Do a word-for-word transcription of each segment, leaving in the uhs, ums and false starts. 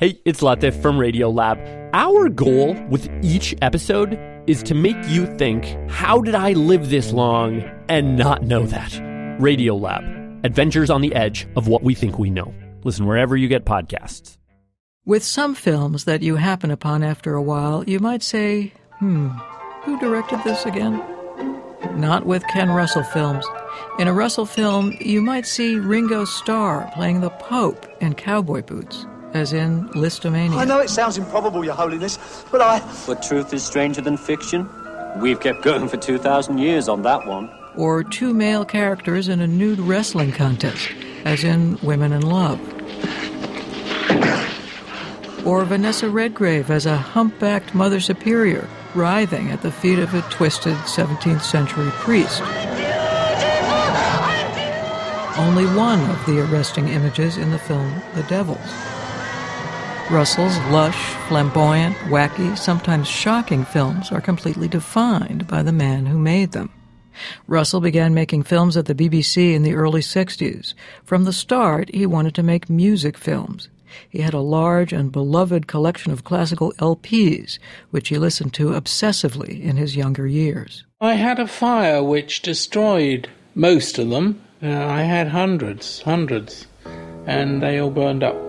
Hey, it's Latif from Radiolab. Our goal with each episode is to make you think, how did I live this long and not know that? Radiolab, adventures on the edge of what we think we know. Listen wherever you get podcasts. With some films that you happen upon after a while, you might say, hmm, who directed this again? Not with Ken Russell films. In a Russell film, you might see Ringo Starr playing the Pope in cowboy boots, as in Listomania. I know it sounds improbable, Your Holiness, but I... But truth is stranger than fiction. We've kept going for two thousand years on that one. Or two male characters in a nude wrestling contest, as in Women in Love. Or Vanessa Redgrave as a humpbacked Mother Superior, writhing at the feet of a twisted seventeenth century priest. Only one of the arresting images in the film, The Devils. Russell's lush, flamboyant, wacky, sometimes shocking films are completely defined by the man who made them. Russell began making films at the B B C in the early sixties. From the start, he wanted to make music films. He had a large and beloved collection of classical L Ps, which he listened to obsessively in his younger years. I had a fire which destroyed most of them. Uh, I had hundreds, hundreds, and they all burned up.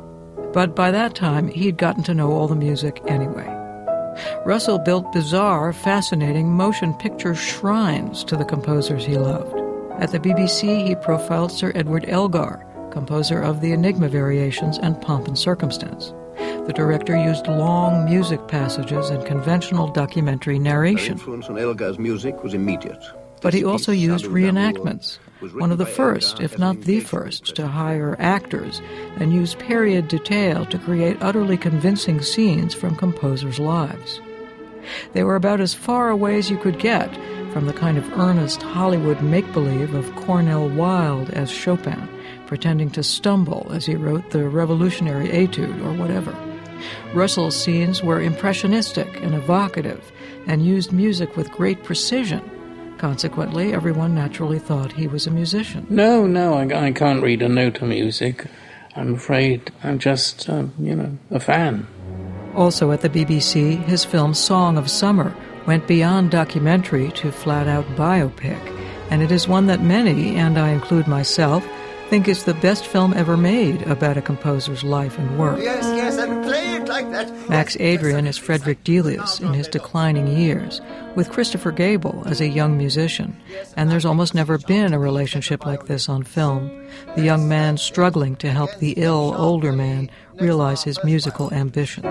But by that time, he'd gotten to know all the music anyway. Russell built bizarre, fascinating motion picture shrines to the composers he loved. At the B B C, he profiled Sir Edward Elgar, composer of the Enigma Variations and Pomp and Circumstance. The director used long music passages and conventional documentary narration. The influence on Elgar's music was immediate. But he also used reenactments, one of the first, if not the first, to hire actors and use period detail to create utterly convincing scenes from composers' lives. They were about as far away as you could get from the kind of earnest Hollywood make-believe of Cornel Wilde as Chopin, pretending to stumble as he wrote the Revolutionary Etude or whatever. Russell's scenes were impressionistic and evocative and used music with great precision. Consequently, everyone naturally thought he was a musician. No, no, I, I can't read a note of music. I'm afraid I'm just, uh, you know, a fan. Also at the B B C, his film Song of Summer went beyond documentary to flat-out biopic, and it is one that many, and I include myself, think is the best film ever made about a composer's life and work. Yes, yes, and play it like that. Max Adrian is Frederick Delius in his declining years, with Christopher Gable as a young musician, and there's almost never been a relationship like this on film, the young man struggling to help the ill older man realize his musical ambitions.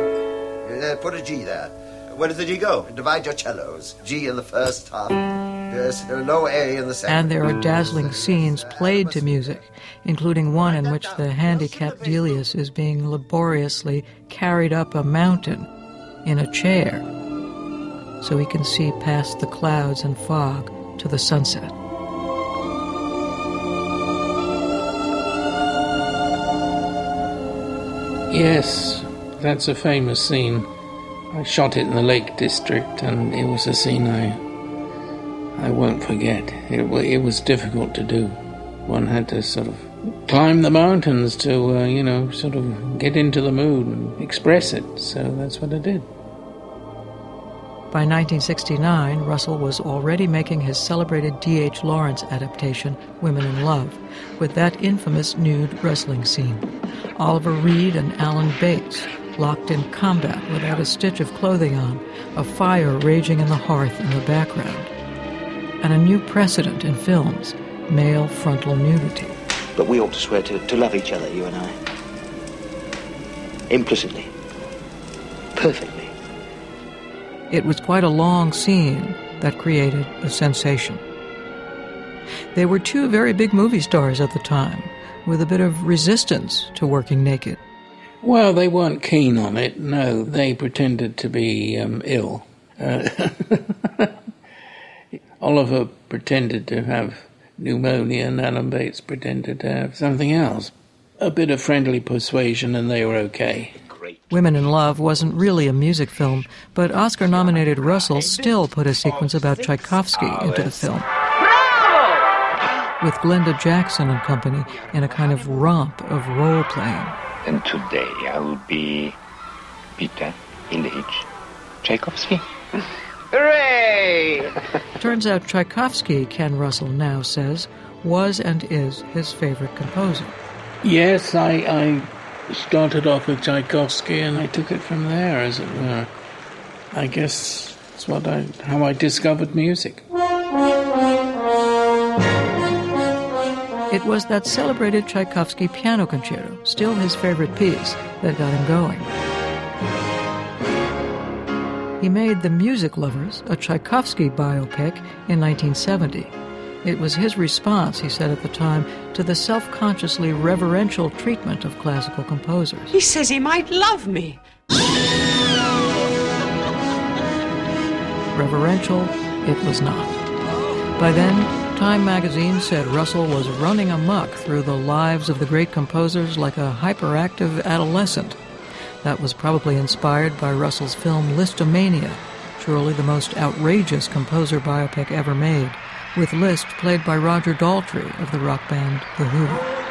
Uh, put a G there. Where does the G go? Divide your cellos. G in the first half. Yes, no A in the second. And there are dazzling scenes played to music, including one in which the handicapped Delius is being laboriously carried up a mountain in a chair so he can see past the clouds and fog to the sunset. Yes, that's a famous scene. I shot it in the Lake District, and it was a scene I I won't forget. It, it was difficult to do. One had to sort of climb the mountains to, uh, you know, sort of get into the mood and express it. So that's what I did. By nineteen sixty-nine, Russell was already making his celebrated D H Lawrence adaptation, Women in Love, with that infamous nude wrestling scene. Oliver Reed and Alan Bates, locked in combat without a stitch of clothing on, a fire raging in the hearth in the background. And a new precedent in films, male frontal nudity. But we ought to swear to, to love each other, you and I. Implicitly. Perfectly. It was quite a long scene that created a sensation. They were two very big movie stars at the time, with a bit of resistance to working naked. Well, they weren't keen on it, no. They pretended to be um, ill. Uh, Oliver pretended to have pneumonia and Alan Bates pretended to have something else. A bit of friendly persuasion and they were okay. Women in Love wasn't really a music film, but Oscar-nominated Russell still put a sequence about Tchaikovsky into the film. With Glenda Jackson and company in a kind of romp of role-playing. And today I will be Peter Ilyich Tchaikovsky. Hooray! Turns out Tchaikovsky, Ken Russell now says, was and is his favorite composer. Yes, I, I started off with Tchaikovsky and I took it from there, as it were. I guess that's what I, how I discovered music. It was that celebrated Tchaikovsky piano concerto, still his favorite piece, that got him going. He made The Music Lovers, a Tchaikovsky biopic, in nineteen seventy. It was his response, he said at the time, to the self-consciously reverential treatment of classical composers. He says he might love me. Reverential, it was not. By then, Time magazine said Russell was running amok through the lives of the great composers like a hyperactive adolescent. That was probably inspired by Russell's film Listomania, surely the most outrageous composer biopic ever made, with Liszt played by Roger Daltrey of the rock band The Who.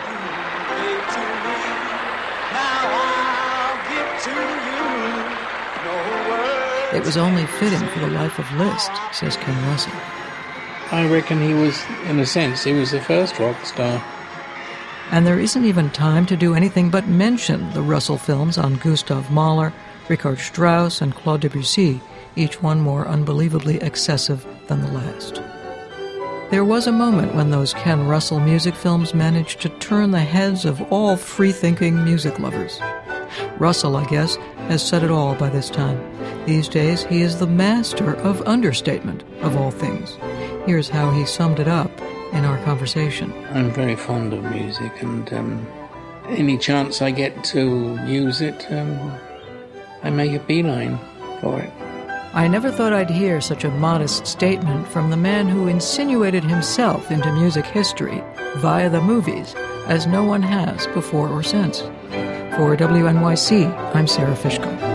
It was only fitting for the life of Liszt, says Ken Russell. I reckon he was, in a sense, he was the first rock star. And there isn't even time to do anything but mention the Russell films on Gustav Mahler, Richard Strauss, and Claude Debussy, each one more unbelievably excessive than the last. There was a moment when those Ken Russell music films managed to turn the heads of all free-thinking music lovers. Russell, I guess, has said it all by this time. These days, he is the master of understatement, of all things. Here's how he summed it up in our conversation. I'm very fond of music, and um, any chance I get to use it, um, I make a beeline for it. I never thought I'd hear such a modest statement from the man who insinuated himself into music history via the movies, as no one has before or since. For W N Y C, I'm Sarah Fishko.